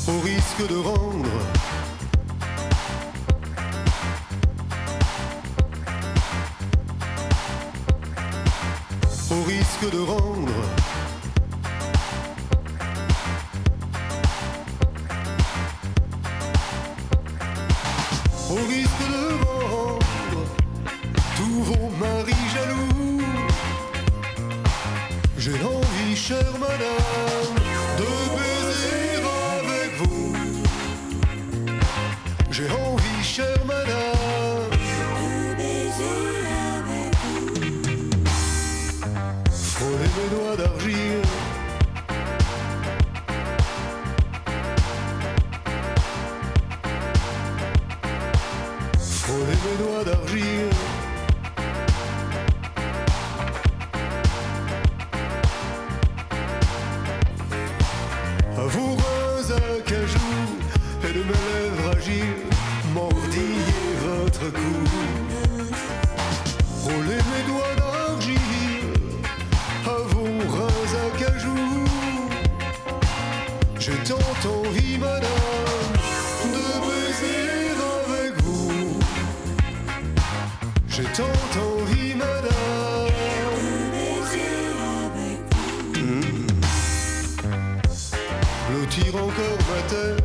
au risque de rendre au risque de rendre au risque de vendre tous vos maris jaloux. J'ai envie, chère madame, de baiser avec vous. J'ai envie, chère madame, de baiser avec vous. Frôler mes doigts d'argile, frôler mes doigts d'argile. À vos reins acajou et de mes lèvres agiles, mordiller votre cou. Roulez mes doigts d'argile à vos reins acajou. J'ai tant envie, madame, de baiser avec vous. J'ai tant envie, madame, de baiser avec vous. Blottir encore ma tête